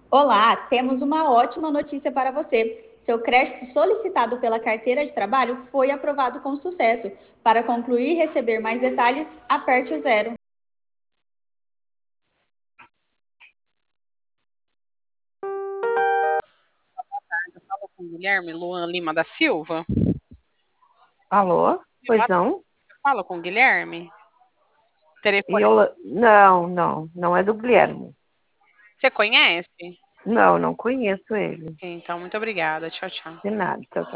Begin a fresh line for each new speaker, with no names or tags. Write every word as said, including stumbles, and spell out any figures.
Olá, temos uma ótima notícia para você. Seu crédito solicitado pela carteira de trabalho foi aprovado com sucesso. Para concluir e receber mais detalhes, aperte o zero.
Eu falo com o Guilherme Luan Lima da Silva.
Alô? Pois não?
Eu falo com o Guilherme?
E
Telefone.
eu... Não, não, não é do Guilherme.
Você conhece?
Não, não conheço ele.
Então, muito obrigada. Tchau, tchau.
De nada, tchau, tchau.